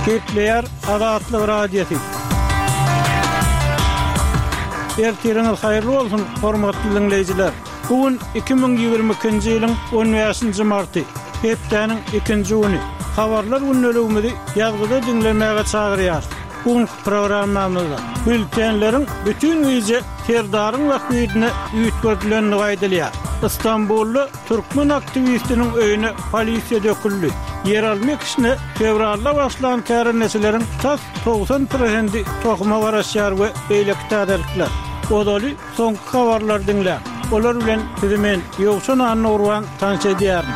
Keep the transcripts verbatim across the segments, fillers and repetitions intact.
Kepler Adatlı Radyosu. Ertiriniz hayırlı olsun, hormatly dinleyijiler. Bugün iki bin ýygrimi ikinji ýylyň on beşinji marty, hepdeniň ikinji güni. Habarlar günnäligimizi ýazgyda dinlemäge çagyrýar. Bugün programmamyzda bültenleriň bütün güýje terdaryň wagtyny üýtgedilenini gaýdylýar. İstanbullu Türkmen aktivistiniň öýüne polisiýa döküldi. Yeralmy kişini fevralda başlayan kärnesilerin tas doksan prosenti tokma garaşýar we beýleki täzelikler. Odaly soňky habarlar dinlä. Olar bilen bizimen ýoksan anurwan tanış edýär.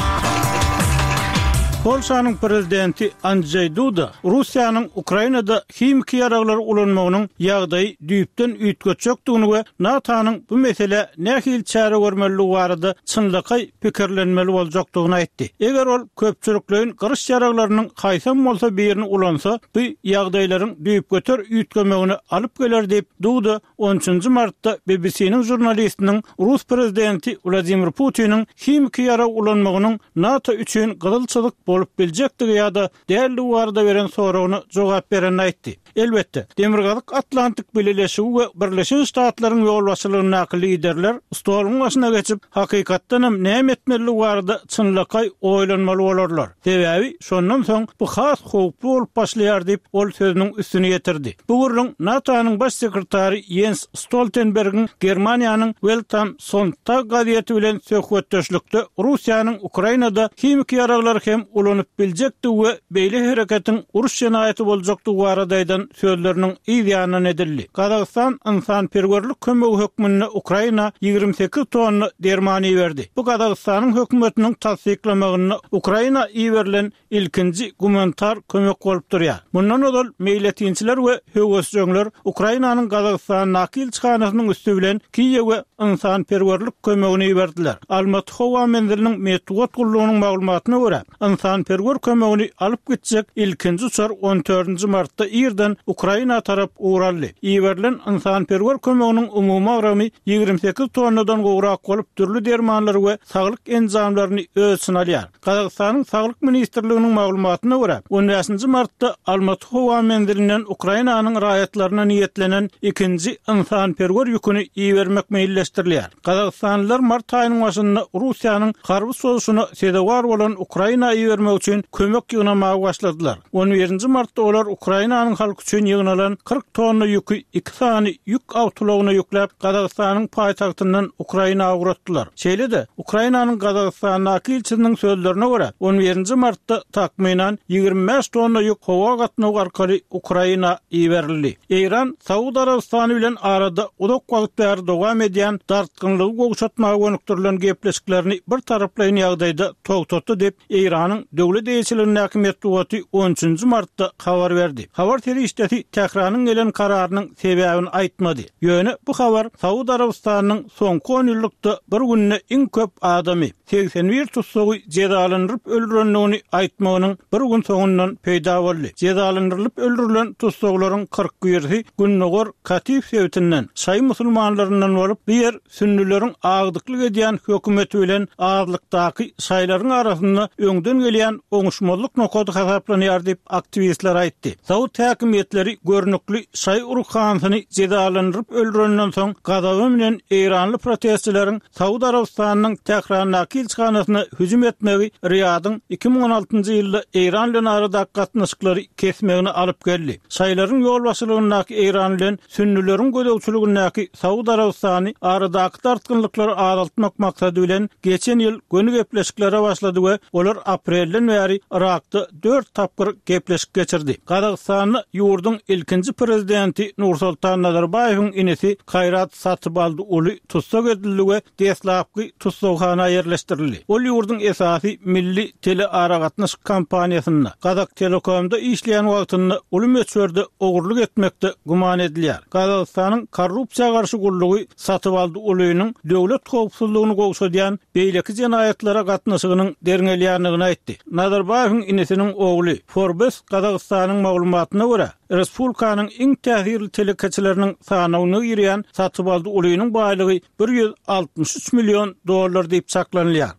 Polşanyň prezidenti Andrzej Duda Russiýanyň Ukrainada himiki ýaraglar ulanmagynyň ýagdaýy düýpden üýtgeçekdigini we NATO'nyň bu mesele nähil çäre görmeligi barada çynlykay pikirlenmeli boljakdygyny aýtdy. Eger ol köpçüliklerin gyryş ýaraglarynyň haýsam bolsa birini ulansa, bu ýagdaýlaryň düýp göter üýtgemegini alyp geler diýip Duda on üçinji martda B B C'niň jurnalistiniň Rus prezidenti Vladimir Putin'in himiki ýarag ulanmagynyň NATO üçin gydylçylyk bolup biljekdigi ýa-da däli warda beren soragyna jogap beren aýtdy. Elbetde, Demirgazyk Atlantik Bileşigi we Birleşen Ştatlaryň ýol başçylygynyň akly liderler stoluň başyna geçip hakykatdan hem näme etmeli warda çynlykay oýlanmaly bolarlar. Sebebi şondan soň bu has howply bolup başlaýar diýip ol sözüniň üstüne ýetirdi. Bu gurrun NATO'nyň baş sekretary Jens Stoltenberg'in Germaniýanyň Welt-am-Sonntag gazieti bilen söhbetdeşlikde Russiýanyň Ukrainada himiki ýaraglar hem ulanyp biljekdi we beýle hereketiň uruş ýenaýaty boljakdygy baradaýdan sözleriniň ýa-da edildi. Kazakystan insan perwerlik kömegi hökmüne Ukraina ýygrimi sekiz tonna dermany berdi. Bu Kazakystanyň hökümetiniň tasdiklamagyny Ukraina ýeberilen ilkinji gumanitar kömek bolup durýar. Mundan odal meýletinçiler we höwesçiler Ukrainanyň Kazakystan nakil çykanasynyň üstü bilen Kiýew we insan perwerlik kömegini berdiler. Almaty howa menziliniň metbuat gullugynyň maglumatyna görä, insan perwer kömegini alyp gitjek ilkinji uçar on dördünji martda ýerden Ukraina tarap uğraldy. Ýeberilen insan perwer kömeginiň umumy agramy ýygrimi sekiz tonnadan gowrak bolup türlü dermanlar we saglyk enzamlaryny öz içine alýar. Kazakystanyň saglyk ministrliginiň maglumatyna görä, on beşinji martda Almaty howa menzilinden Ukrainanyň raýatlaryna niýetlenen ikinji insan perwer ýüküni ýebermek meýilleşdirilýär. Kazakstanlylar mart aýynyň başynda Russiýanyň garby soňşuny sedewar bolan Ukraina ýebermek üçin kömek ýygnamagy başladylar. on birinji martda olar Ukrainanyň halky üçin ýygnalan kırk tonna ýükü iki sany ýük awtolagyna ýükläp Kazakstanyň paýtagtyndan Ukrainaga uğratdylar. Şeýle-de Ukrainanyň Kazakstanyň nakilçiniň sözlerine görä on birinji martda takminan ýygrimi beş tonna ýük howa gatnagy arkaly Ukraina ýeberildi. Iran Saudy Arabistany bilen arada uzak wagt bäri dowam edýän dartgynlygy gowşatmagy gönükdirilen gepleşiklerini bir taraplaýan ýagdaýda togtatdy diýip Iranyň döwlet eýçiliginiň häkimetli on üçinji martda habar berdi. Habar terişdeti Tehranyň gelen kararynyň sebäbini aýtmady. Ýöne bu habar Saudy Arabistanyň soňky on ýyllykda bir günde iň köp adamy seksen bir tutsagy jezalandyryp öldürenligini aýtmagynyň bir gün soňundan peýda boldy. Jezalandyrylyp öldürilen tutsaglaryň kırk birisi Günnogor Katif sebätinden şaý musulmanlarynyň bolup bir ýer sünnileriň agdyklyk edýän hökümeti bilen agdykdaky şaýlaryň arasynda öňden gelýän oňuşmazlyk nokady hasaplanýar diýip aktivistler aýtdy. Saud häkimetleri görnükli şaý urukhansyny jezalandyryp öldürenden soň gazaby bilen Iranly protestçileriň Saudy Arabistanyň Tehran nakil çykanasyna hüjüm etmegi Riyadyň iki bin on altynjy ýylda Iran bilen arada gatnaşyklary kesmegini alyp geldi. Şaýlaryň ýol başçylygynyň Iran bilen sünnileriň gödäwçiligiňäki Saudy Arabistany arada tartgynlyklary azaltmak maksady bilen geçen ýyl gönü gepleşiklere başlady we olar aprelden bäri Irakda dört tapgyr gepleşik geçirdi. Kazakstanyň ýurduň ilkinji prezidenti Nursultan Nazarbayewiň inisi Kayrat Satybaldy uly tutsak edildi we Deslapky tutsakxana ýerleşdirildi. Ol ýurduň esasy milli tele aragatnaşyk kampaniýasyna Kazak Telekomda işleýän wagtynda uly meçherde ogurluk etmekde guman edilýär. Kazakstanyň korrupsiýa garşy gullugy Satybaldy ulynyň döwlet howpsuzlygyny gowşadýan beýleki jenaýatlara gatnaşygynyň derňelýänligini aýtdy. Nazarbayewiň inisiniň ogly Forbes Kazakstanyň maglumatyna görä Respublikanyň iň täsirli telekeçileriniň sanawyny ýerýän Satybaldy ulynyň baýlygy bir ýüz altymyş üç million dollar diýip çaklanýar.